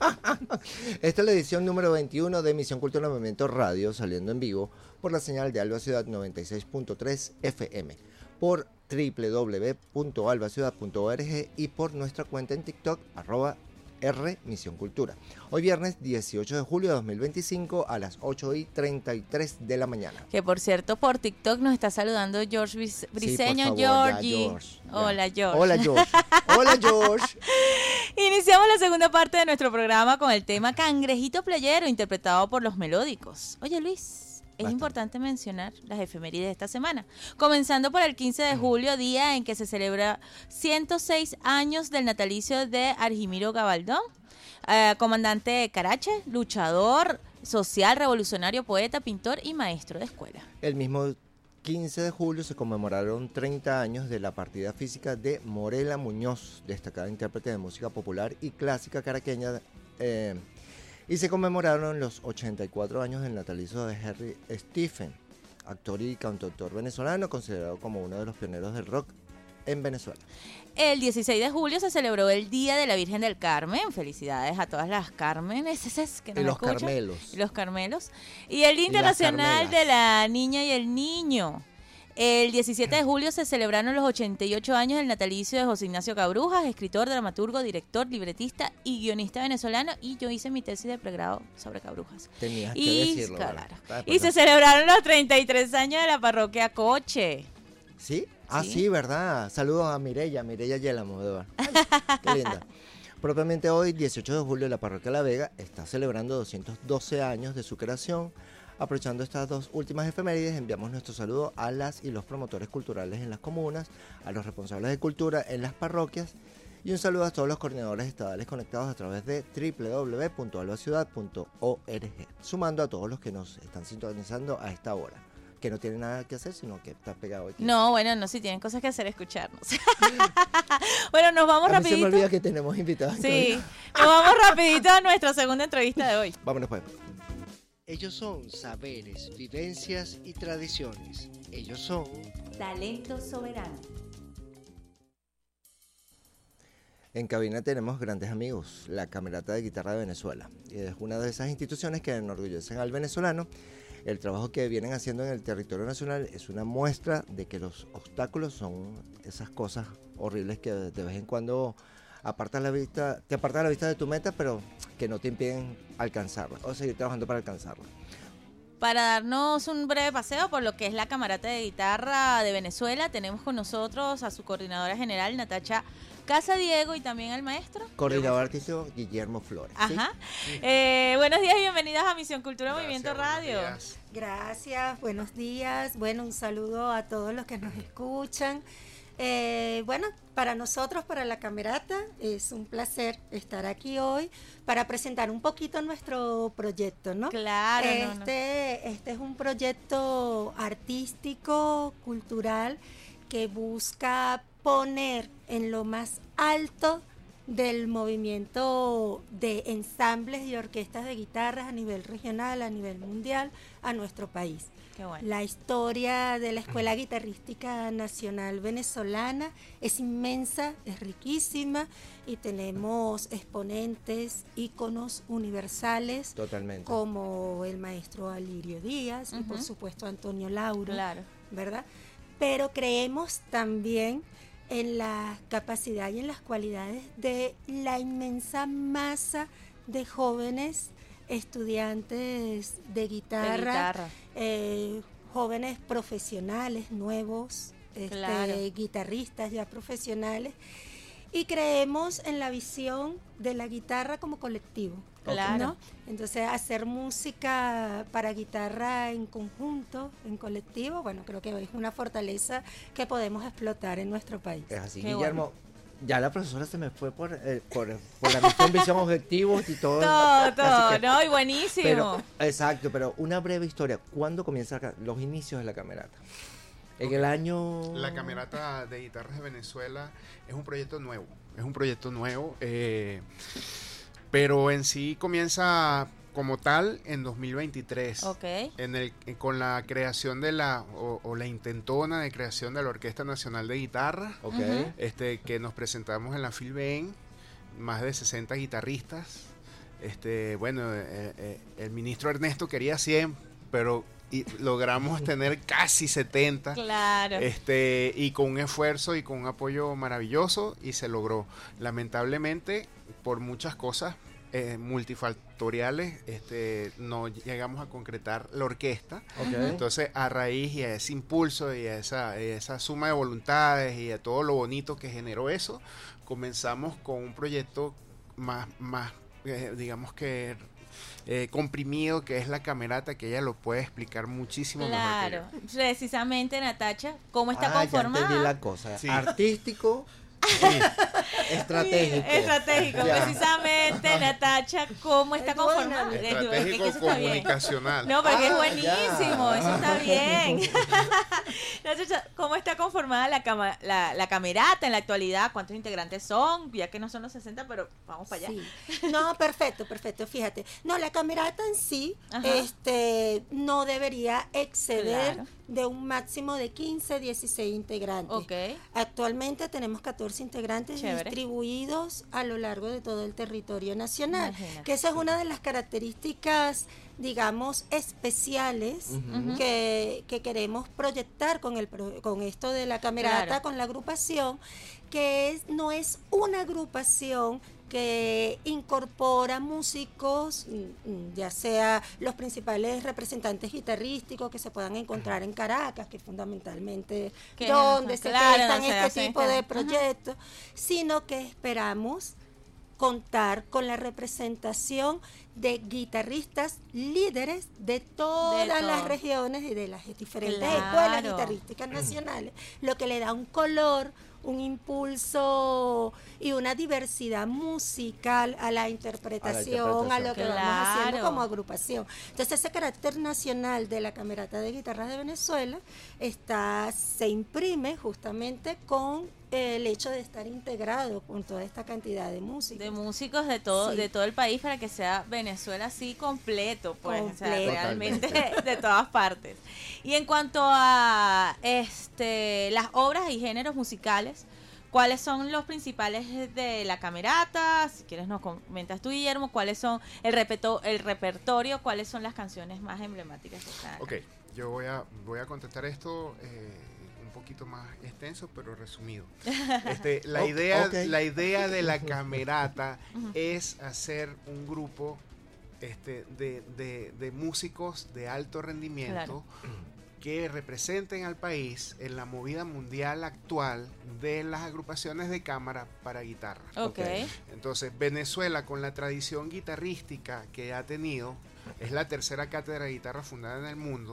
Esta es la edición número veintiuno de Misión Cultura en Movimiento Radio, saliendo en vivo por la señal de Alba Ciudad noventa y seis punto tres F M, por doble u doble u doble u punto alba ciudad punto org y por nuestra cuenta en TikTok, arroba R Misión Cultura. Hoy viernes dieciocho de julio de dos mil veinticinco a las ocho y treinta y tres de la mañana. Que por cierto, por TikTok nos está saludando George Brice- Briceño. Sí, por favor, ya, Georgie. George, ya. Hola, George. Hola, George. Hola, George. Iniciamos la segunda parte de nuestro programa con el tema Cangrejito Playero, interpretado por Los Melódicos. Oye, Luis, es Bastante. importante mencionar las efemérides de esta semana. Comenzando por el quince de julio, día en que se celebra ciento seis años del natalicio de Argimiro Gabaldón, eh, comandante de Carache, luchador social, revolucionario, poeta, pintor y maestro de escuela. El mismo quince de julio se conmemoraron treinta años de la partida física de Morela Muñoz, destacada intérprete de música popular y clásica caraqueña, eh, y se conmemoraron los ochenta y cuatro años del natalicio de Henry Stephen, actor y cantautor venezolano, considerado como uno de los pioneros del rock en Venezuela. El dieciséis de julio se celebró el Día de la Virgen del Carmen. Felicidades a todas las Cármenes que nos Y los escuchan. Carmelos. Y los Carmelos. Y el Día Y las Internacional Carmelas. de la Niña y el Niño. El diecisiete de julio se celebraron los ochenta y ocho años del natalicio de José Ignacio Cabrujas, escritor, dramaturgo, director, libretista y guionista venezolano. Y yo hice mi tesis de pregrado sobre Cabrujas. Tenías que Y, decirlo. claro. ¿verdad? Ah, Y pues se no. celebraron los treinta y tres años de la parroquia Coche. ¿Sí? Ah, Sí. sí, ¿verdad? Saludos a Mireya, Mireya Yelamo, de verdad. Qué linda. Propiamente hoy, dieciocho de julio, la parroquia La Vega está celebrando doscientos doce años de su creación. Aprovechando estas dos últimas efemérides, enviamos nuestro saludo a las y los promotores culturales en las comunas, a los responsables de cultura en las parroquias y un saludo a todos los coordinadores estadales conectados a través de doble u doble u doble u punto alba ciudad punto org, sumando a todos los que nos están sintonizando a esta hora, que no tienen nada que hacer, sino que está pegado aquí. No, bueno, no, si tienen cosas que hacer, escucharnos. Bueno, nos vamos A mí se me rapidito. olvida que tenemos invitados. Sí, nos vamos rapidito a nuestra segunda entrevista de hoy. Vámonos pues. Ellos son saberes, vivencias y tradiciones. Ellos son talento soberano. En cabina tenemos grandes amigos, la Camerata de Guitarra de Venezuela. Es una de esas instituciones que enorgullecen al venezolano. El trabajo que vienen haciendo en el territorio nacional es una muestra de que los obstáculos son esas cosas horribles que de vez en cuando apartas la vista, te apartas la vista de tu meta, pero que no te impiden alcanzarla o seguir trabajando para alcanzarla. Para darnos un breve paseo por lo que es la Camerata de Guitarra de Venezuela, tenemos con nosotros a su coordinadora general, Natacha Casadiego, y también al maestro. Coordinador artístico, Guillermo Flores. Ajá. ¿Sí? Eh, buenos días y bienvenidas a Misión Cultura Gracias, Movimiento Radio. Gracias, buenos días. Bueno, un saludo a todos los que nos escuchan. Eh, bueno, para nosotros, para la Camerata, es un placer estar aquí hoy para presentar un poquito nuestro proyecto, ¿no? Claro. Este, no, no. este es un proyecto artístico, cultural, que busca poner en lo más alto del movimiento de ensambles y orquestas de guitarras a nivel regional, a nivel mundial, a nuestro país. Qué bueno. La historia de la Escuela Guitarrística Nacional Venezolana es inmensa, es riquísima, y tenemos exponentes, íconos universales. Totalmente. Como el maestro Alirio Díaz, uh-huh. y por supuesto Antonio Lauro, claro. ¿verdad? Pero creemos también en la capacidad y en las cualidades de la inmensa masa de jóvenes estudiantes de guitarra, de guitarra. Eh, jóvenes profesionales nuevos, claro. este, guitarristas ya profesionales, y creemos en la visión de la guitarra como colectivo. Claro. ¿No? Entonces, hacer música para guitarra en conjunto, en colectivo, bueno, creo que es una fortaleza que podemos explotar en nuestro país. Es así, Qué Guillermo. bueno. Ya la profesora se me fue por, eh, por, por la misión, visión, objetivos y todo. Todo, todo, que, ¿no? Y buenísimo. Pero, exacto, pero una breve historia. ¿Cuándo comienza los inicios de la Camerata? En el año... La Camerata de Guitarras de Venezuela es un proyecto nuevo. Es un proyecto nuevo, eh, pero en sí comienza como tal en dos mil veintitrés. Ok. En el, con la creación de la, o, o la intentona de creación de la Orquesta Nacional de Guitarra. Ok. Uh-huh. Este, que nos presentamos en la Filben, más de sesenta guitarristas. Este, bueno, eh, eh, el ministro Ernesto quería cien, pero y logramos tener casi setenta. Claro. Este, y con un esfuerzo y con un apoyo maravilloso, y se logró. Lamentablemente, por muchas cosas eh, multifactoriales, este, no llegamos a concretar la orquesta. Okay. Entonces, a raíz y a ese impulso y a esa, a esa suma de voluntades y a todo lo bonito que generó eso, comenzamos con un proyecto más, más eh, digamos que Eh, comprimido, que es la Camerata, que ella lo puede explicar muchísimo claro. mejor que yo. Precisamente, Natacha, ¿cómo está ah, conformada? Ya entendí la cosa. Sí. Artístico, sí. Estratégico. Estratégico, Ya. precisamente, Natacha, ¿cómo está conformada? Estratégico Es que eso está bien. comunicacional. No, porque Ah, es buenísimo, ya. eso está bien. Natacha, ¿cómo está conformada la, cama, la, la Camerata en la actualidad? ¿Cuántos integrantes son? Ya que no son los sesenta, pero vamos para allá. Sí. No, perfecto, perfecto, fíjate. No, la Camerata en sí Ajá. este, no debería exceder Claro. de un máximo de quince, dieciséis integrantes. Ok. Actualmente tenemos catorce integrantes Chévere. distribuidos a lo largo de todo el territorio nacional, Imagínate. que esa es una de las características, digamos, especiales Ujú. que, que queremos proyectar con, el, pro- con esto de la Camerata, Claro. con la agrupación, que es, no es una agrupación que incorpora músicos, mm, mm, ya sea los principales representantes guitarrísticos que se puedan encontrar en Caracas, que fundamentalmente Que donde no, se claro, prestan no se este hace tipo esta- de ajá. proyectos, sino que esperamos contar con la representación de guitarristas líderes de todas De las todo. regiones y de las diferentes Claro. escuelas guitarrísticas nacionales, lo que le da un color, un impulso y una diversidad musical a la interpretación, a, lo que Claro. vamos haciendo como agrupación. Entonces, ese carácter nacional de la Camerata de Guitarras de Venezuela está, se imprime justamente con el hecho de estar integrado con toda esta cantidad de músicos. De músicos de todo, Sí. de todo el país para que sea Venezuela así completo, pues, o sea, Completo. realmente de todas partes. Y en cuanto a este las obras y géneros musicales, ¿cuáles son los principales de la Camerata? Si quieres nos comentas tú, Guillermo, ¿cuáles son el, repeto, el repertorio? ¿Cuáles son las canciones más emblemáticas que están acá? Ok, yo voy a, voy a contestar esto eh, un poquito más extenso, pero resumido. Este, la, Ok, idea, ok. la idea de la Camerata es hacer un grupo este, de, de, de músicos de alto rendimiento, Claro. que representen al país en la movida mundial actual de las agrupaciones de cámara para guitarra. Ok. Entonces, Venezuela, con la tradición guitarrística que ha tenido, es la tercera cátedra de guitarra fundada en el mundo.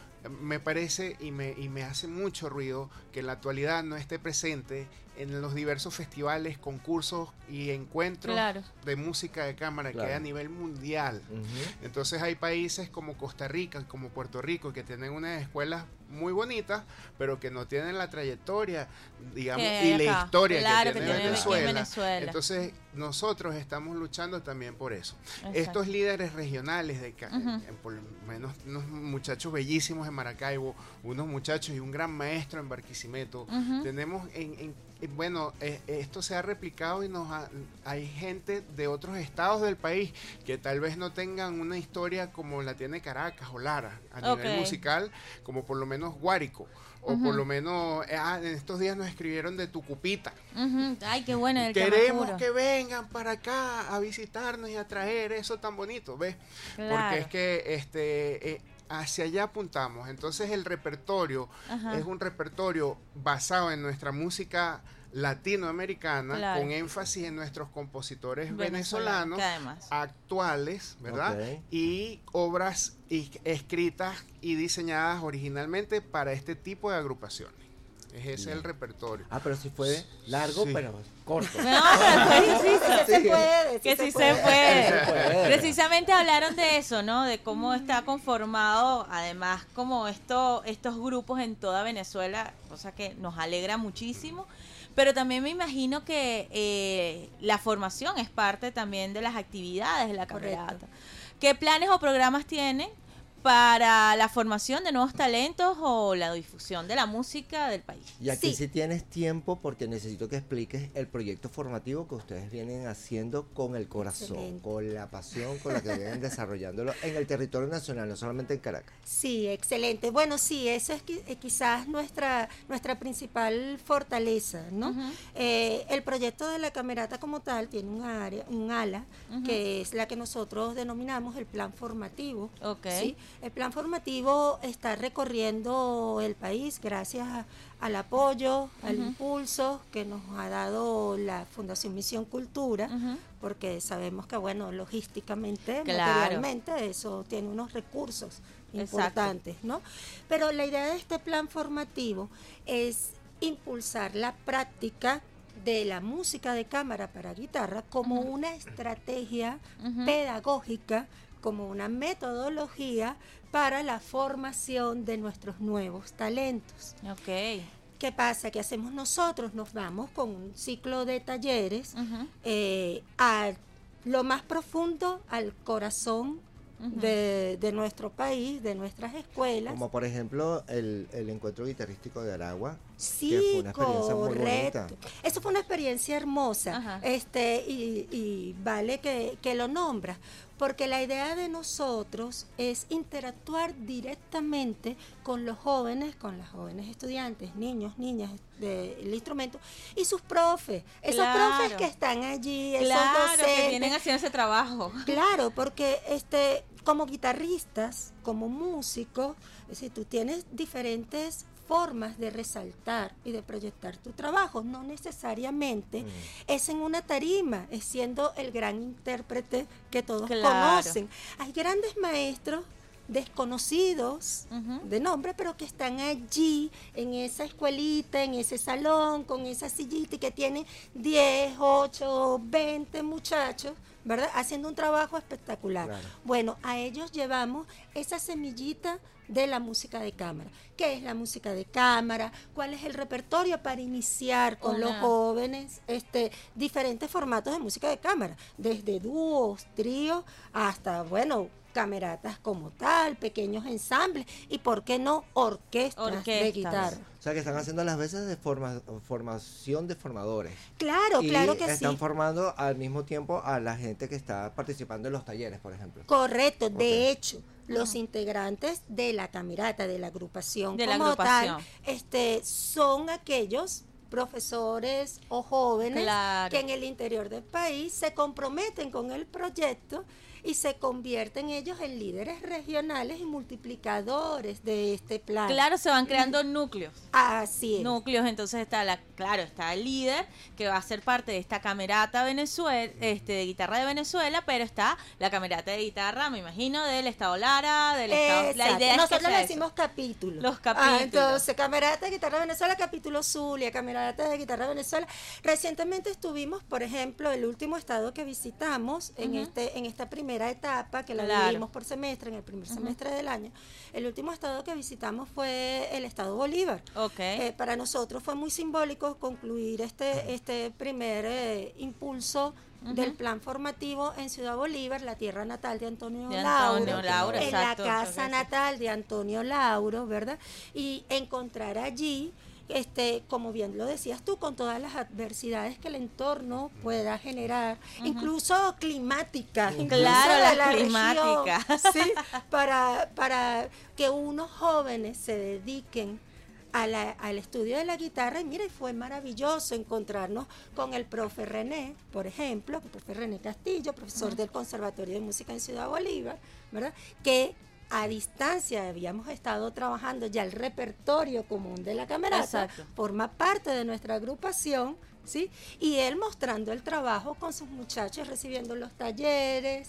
Me parece y me, y me hace mucho ruido que en la actualidad no esté presente en los diversos festivales, concursos y encuentros Claro. de música de cámara Claro. que hay a nivel mundial. Ujú. Entonces hay países como Costa Rica, como Puerto Rico, que tienen unas escuelas muy bonitas, pero que no tienen la trayectoria, digamos, Que hay y la acá. historia Claro, que que tiene tiene aquí en Venezuela. Venezuela. Entonces nosotros estamos luchando también por eso. Exacto. Estos líderes regionales, de ca- Ujú. en- por lo menos unos muchachos bellísimos en Maracaibo, unos muchachos y un gran maestro en Barquisimeto, Ujú. tenemos en, en- en- bueno, eh, esto se ha replicado y nos ha- hay gente de otros estados del país que tal vez no tengan una historia como la tiene Caracas o Lara a nivel Ok. musical, como por lo menos Guárico, o Ujú. por lo menos, eh, ah, en estos días nos escribieron de Tucupita. Ujú. Ay, qué bueno el Queremos Kamakura. que vengan para acá a visitarnos y a traer eso tan bonito, ¿ves? Claro. Porque es que este eh, hacia allá apuntamos. Entonces el repertorio Ajá. es un repertorio basado en nuestra música latinoamericana, Claro. con énfasis en nuestros compositores Venezolano, venezolanos que además. actuales, ¿verdad? Ok. Y obras y- escritas y diseñadas originalmente para este tipo de agrupaciones. Ese es el repertorio. Ah, pero si fue largo, Sí. pero corto. No, pero sí, sí, sí se Sí. puede, que sí sí se se puede. puede. Sí se puede. Precisamente hablaron de eso, ¿no? De cómo está conformado, además, como esto, estos grupos en toda Venezuela, cosa que nos alegra muchísimo. Pero también me imagino que eh, la formación es parte también de las actividades de la Camerata. Correcto. ¿Qué planes o programas tienen para la formación de nuevos talentos o la difusión de la música del país? Y aquí sí. Sí. tienes tiempo porque necesito que expliques el proyecto formativo que ustedes vienen haciendo con el corazón, Excelente. con la pasión con la que vienen desarrollándolo en el territorio nacional, no solamente en Caracas. Sí, excelente. Bueno, sí, eso es qui- eh, quizás nuestra nuestra principal fortaleza, ¿no? Ujú. Eh, el proyecto de la Camerata como tal tiene un área, un ala, Ujú. que es la que nosotros denominamos el plan formativo. Ok. ¿sí? El plan formativo está recorriendo el país gracias a- al apoyo, al Ujú. impulso que nos ha dado la Fundación Misión Cultura, Ujú. porque sabemos que, bueno, logísticamente, Claro. materialmente, eso tiene unos recursos Exacto. importantes, ¿no? Pero la idea de este plan formativo es impulsar la práctica de la música de cámara para guitarra como Ujú. una estrategia Ujú. pedagógica, como una metodología para la formación de nuestros nuevos talentos. Ok. ¿Qué pasa? ¿Qué hacemos nosotros? Nos vamos con un ciclo de talleres Ujú. eh, a lo más profundo, al corazón Ujú. de, de nuestro país, de nuestras escuelas. Como por ejemplo el, el encuentro guitarrístico de Aragua, Sí, que fue una experiencia muy correcto. bonita. Eso fue una experiencia hermosa, Ajá. este y, y vale que, que lo nombra, porque la idea de nosotros es interactuar directamente con los jóvenes, con las jóvenes estudiantes, niños, niñas del instrumento y sus profes, esos Claro. profes que están allí, esos Claro, docentes. que vienen haciendo ese trabajo. Claro, porque este, como guitarristas, como músicos, es decir, tú tienes diferentes formas de resaltar y de proyectar tu trabajo. No necesariamente Mm. es en una tarima, es siendo el gran intérprete que todos Claro. conocen. Hay grandes maestros desconocidos Ujú. de nombre, pero que están allí en esa escuelita, en ese salón, con esa sillita y que tienen diez, ocho, veinte muchachos ¿verdad? Haciendo un trabajo espectacular. Claro. Bueno, a ellos llevamos esa semillita de la música de cámara. ¿Qué es la música de cámara? ¿Cuál es el repertorio para iniciar con Una- los jóvenes este, diferentes formatos de música de cámara? Desde dúos, tríos, hasta, bueno, cameratas como tal, pequeños ensambles y, ¿por qué no, orquestas, de Orquestas. guitarra? O sea, que están haciendo las veces de forma, formación de formadores. Claro, y claro que están sí. formando al mismo tiempo a la gente que está participando en los talleres, por ejemplo. Correcto, Ok. de hecho, los integrantes de la camerata, de la agrupación De la como agrupación. tal, este, son aquellos profesores o jóvenes Claro. que en el interior del país se comprometen con el proyecto y se convierten ellos en líderes regionales y multiplicadores de este plan. Claro, se van creando núcleos. Así es. Núcleos, entonces está la, claro, está el líder que va a ser parte de esta camerata Venezuela, este, de guitarra de Venezuela, pero está la camerata de guitarra, me imagino, del Estado Lara, del Estado. La Exacto. idea es Nosotros que le sea decimos capítulos. Los Ah, capítulos. entonces, camerata de guitarra de Venezuela, capítulo Zulia, camerata de guitarra de Venezuela. Recientemente estuvimos, por ejemplo, el último estado que visitamos en Ujú. este en esta primera etapa, que la Claro. dividimos por semestre, en el primer Ujú. semestre del año. El último estado que visitamos fue el estado Bolívar. Ok. Eh, para nosotros fue muy simbólico concluir este, este primer eh, impulso Ujú. del plan formativo en Ciudad Bolívar, la tierra natal de Antonio, De Antonio Lauro, Lauro, en exacto, la casa entonces- natal de Antonio Lauro, ¿verdad? Y encontrar allí, este, como bien lo decías tú, con todas las adversidades que el entorno pueda generar, Ujú. incluso climáticas, incluso Claro, de las la región, climáticas. ¿sí? para, para que unos jóvenes se dediquen a la- al estudio de la guitarra. Y mira, y fue maravilloso encontrarnos con el profe René, por ejemplo, el profe René Castillo, profesor Ujú. del Conservatorio de Música en Ciudad Bolívar, ¿verdad? Que a distancia habíamos estado trabajando ya el repertorio común de la camerata, Exacto. forma parte de nuestra agrupación, ¿sí? Y él mostrando el trabajo con sus muchachos, recibiendo los talleres,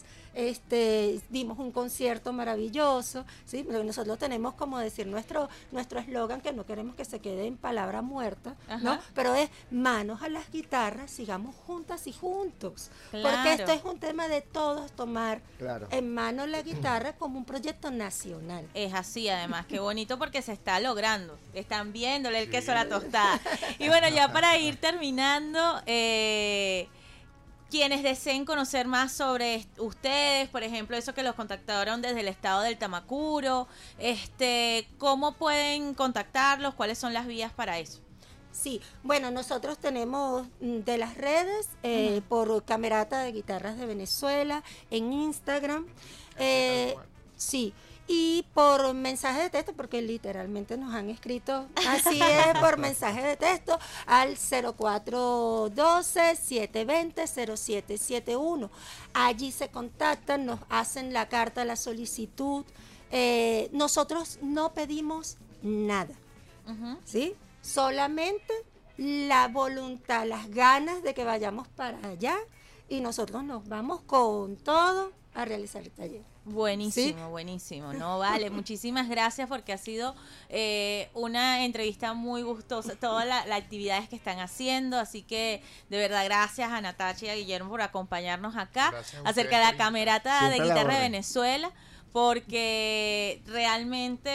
este, dimos un concierto maravilloso, ¿sí? Porque nosotros tenemos, como decir, nuestro nuestro eslogan, que no queremos que se quede en palabra muerta, ¿no? Ajá. Pero es manos a las guitarras, sigamos juntas y juntos. Porque Claro. esto es un tema de todos tomar Claro. en mano la guitarra como un proyecto nacional. Es así, además, qué bonito porque se está logrando. Están viéndole el queso a la tostada. Y bueno, ya para ir terminando, eh, quienes deseen conocer más sobre est- ustedes, por ejemplo, eso que los contactaron desde el estado del Tamacuro, este, ¿cómo pueden contactarlos? ¿Cuáles son las vías para eso? Sí, bueno, nosotros tenemos mm, de las redes, eh, por Camerata de Guitarras de Venezuela, en Instagram, eh, sí, y por mensaje de texto, porque literalmente nos han escrito, así es, por mensaje de texto, al cero cuatro uno dos, siete dos cero, cero siete siete uno. Allí se contactan, nos hacen la carta, la solicitud. Eh, nosotros no pedimos nada, Ujú. ¿sí? Solamente la voluntad, las ganas de que vayamos para allá, y nosotros nos vamos con todo a realizar el taller. Buenísimo, buenísimo. No, vale, muchísimas gracias porque ha sido eh, una entrevista muy gustosa, todas la- las actividades que están haciendo, así que de verdad gracias a Natacha y a Guillermo por acompañarnos acá Gracias a acerca de ustedes la por camerata de Siempre a la guitarra de orden. Venezuela, porque realmente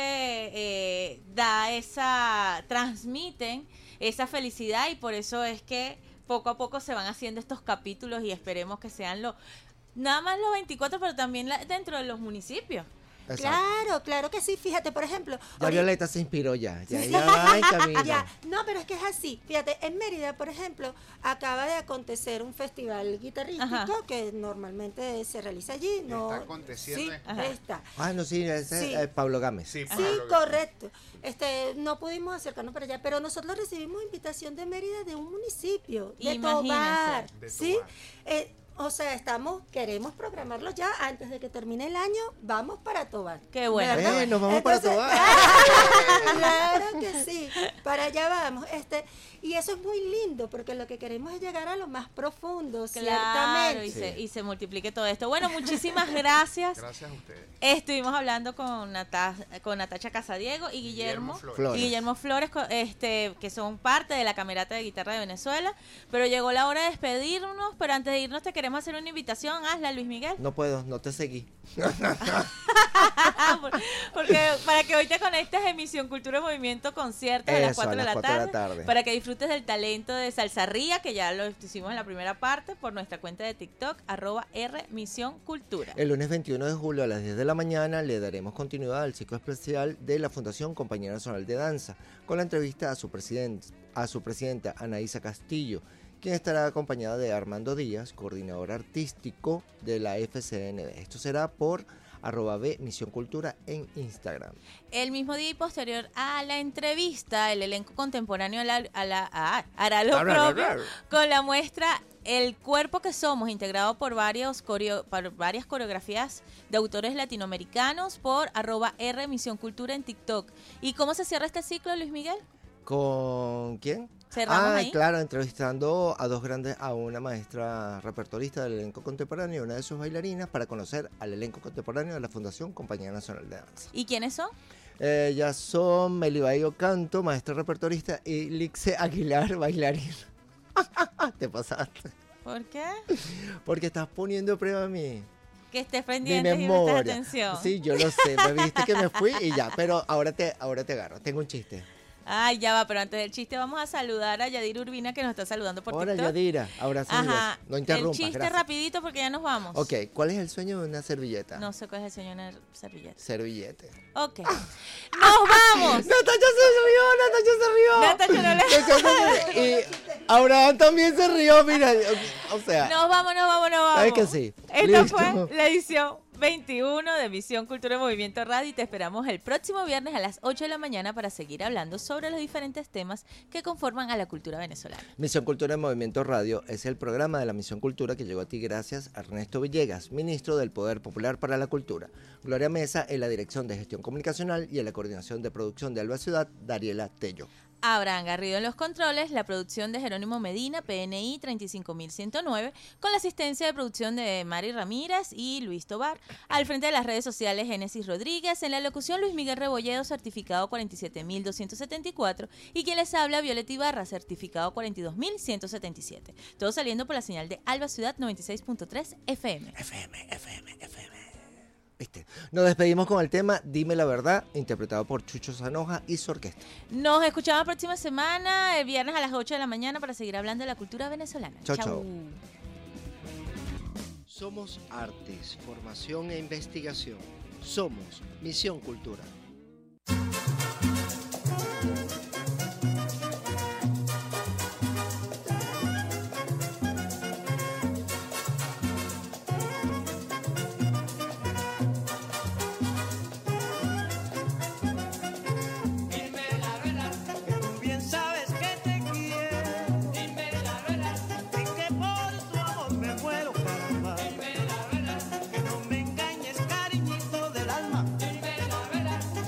eh, da esa, transmiten esa felicidad y por eso es que poco a poco se van haciendo estos capítulos y esperemos que sean los nada más los veinticuatro, pero también la- dentro de los municipios. Exacto. Claro, claro que sí, fíjate, por ejemplo. Ya ahorita- Violeta se inspiró ya. Ya, ya va en camino. Ya, no, pero es que es así. Fíjate, en Mérida, por ejemplo, acaba de acontecer un festival guitarrístico Ajá. que normalmente se realiza allí. No, Está aconteciendo. Sí, Ajá. está. Ah, no, sí, ese Sí. es Pablo Gámez. Sí, Sí, Pablo, que- correcto. Este, no pudimos acercarnos para allá, pero nosotros recibimos invitación de Mérida de un municipio, de Imagínense. Tobar, De ¿sí? Tobar. Eh, o sea, estamos, queremos programarlo ya antes de que termine el año, vamos para Tobar. Qué bueno. ¿Verdad? Eh, nos vamos para Entonces, Tobar. Claro que sí, para allá vamos. Este, y eso es muy lindo, porque lo que queremos es llegar a lo más profundo, Claro, y ciertamente. se, y se multiplique todo esto. Bueno, muchísimas gracias. Gracias a ustedes. Estuvimos hablando con, Nata, con Natacha Casadiego y Guillermo, Guillermo Flores. Flores. y Guillermo Flores, co- este, que son parte de la Camerata de Guitarra de Venezuela. Pero llegó la hora de despedirnos, pero antes de irnos te queremos queremos hacer una invitación, hazla, Luis Miguel. No puedo, no te seguí. Porque para que hoy te conectes en Misión Cultura en Movimiento conciertos a las Eso, cuatro a de las la cuatro de tarde, la tarde. para que disfrutes del talento de Salsarría, que ya lo hicimos en la primera parte, por nuestra cuenta de TikTok, arroba R Misión Cultura. El lunes veintiuno de julio a las diez de la mañana le daremos continuidad al ciclo especial de la Fundación Compañía Nacional de Danza, con la entrevista a su, presidente, a su presidenta Anaísa Castillo, quien estará acompañada de Armando Díaz, coordinador artístico de la F C N B. Esto será por arroba B Misión Cultura en Instagram. El mismo día y posterior a la entrevista, el elenco contemporáneo a la, a la a, hará lo propio con la muestra El Cuerpo que Somos, integrado por, varios coreo, por varias coreografías de autores latinoamericanos por arroba R Misión Cultura en TikTok. ¿Y cómo se cierra este ciclo, Luis Miguel? ¿Con quién? Cerramos ah, ahí. claro, entrevistando a dos grandes, a una maestra repertorista del elenco contemporáneo y una de sus bailarinas para conocer al elenco contemporáneo de la Fundación Compañía Nacional de Danza. ¿Y quiénes son? Eh, ya son Melibayo Canto, maestra repertorista, y Lixe Aguilar, bailarina. Te pasaste. ¿Por qué? Porque estás poniendo a prueba mi... Que estés Mi pendiente y memoria. prestes atención. Sí, yo lo sé, me viste que me fui y ya, pero ahora te, ahora te agarro, tengo un chiste. Ay, ya va, pero antes del chiste vamos a saludar a Yadira Urbina, que nos está saludando por Hola TikTok. Yadira, abrazos. Ajá, No interrumpas, el chiste gracias. rapidito porque ya nos vamos. Ok, ¿cuál es el sueño de una servilleta? No sé cuál es el sueño de una servilleta. Servillete. Ok. ¡Nos vamos! ¡Natacha se rió! ¡Natacha se rió! Natacha no le... Y Abraham también se rió, mira, o sea... Nos vamos, nos vamos, nos vamos. ¿Sabes que sí? Esta Listo. fue la edición veintiuno de Misión Cultura en Movimiento Radio y te esperamos el próximo viernes a las ocho de la mañana para seguir hablando sobre los diferentes temas que conforman a la cultura venezolana. Misión Cultura en Movimiento Radio es el programa de la Misión Cultura que llegó a ti gracias a Ernesto Villegas, ministro del Poder Popular para la Cultura. Gloria Mesa en la Dirección de Gestión Comunicacional y en la Coordinación de Producción de Alba Ciudad, Dariela Tello. Abraham Garrido en los controles, la producción de Jerónimo Medina, P N I treinta y cinco mil ciento nueve, con la asistencia de producción de Mari Ramírez y Luis Tobar. Al frente de las redes sociales, Génesis Rodríguez. En la locución, Luis Miguel Rebolledo, certificado cuarenta y siete mil doscientos setenta y cuatro. Y quien les habla, Violeta Ibarra, certificado cuarenta y dos mil ciento setenta y siete. Todo saliendo por la señal de Alba Ciudad noventa y seis punto tres F M. F M, F M, F M. ¿Viste? Nos despedimos con el tema Dime la Verdad, interpretado por Chucho Zanoja y su orquesta. Nos escuchamos la próxima semana, el viernes a las ocho de la mañana, para seguir hablando de la cultura venezolana. Chau, chau. Somos artes, formación e investigación. Somos Misión Cultura. Dime la verdad,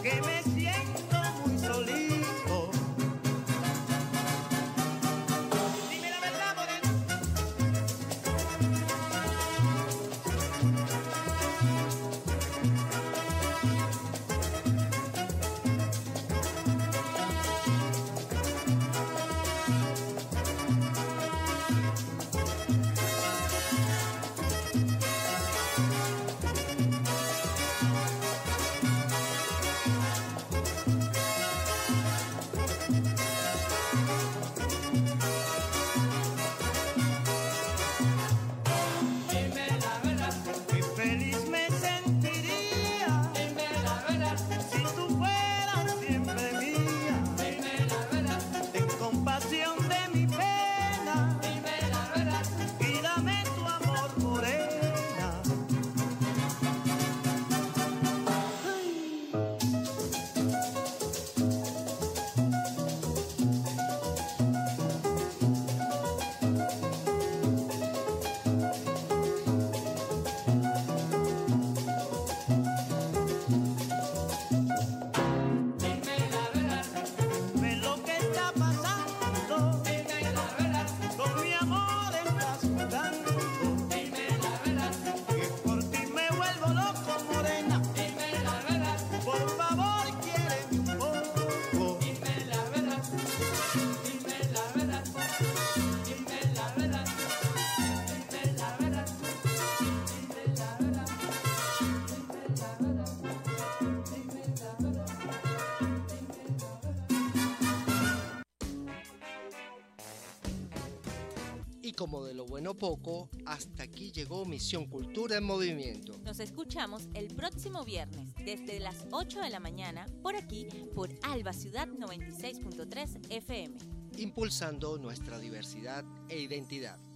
como de lo bueno poco, hasta aquí llegó Misión Cultura en Movimiento. Nos escuchamos el próximo viernes desde las ocho de la mañana por aquí por Alba Ciudad noventa y seis punto tres F M. Impulsando nuestra diversidad e identidad.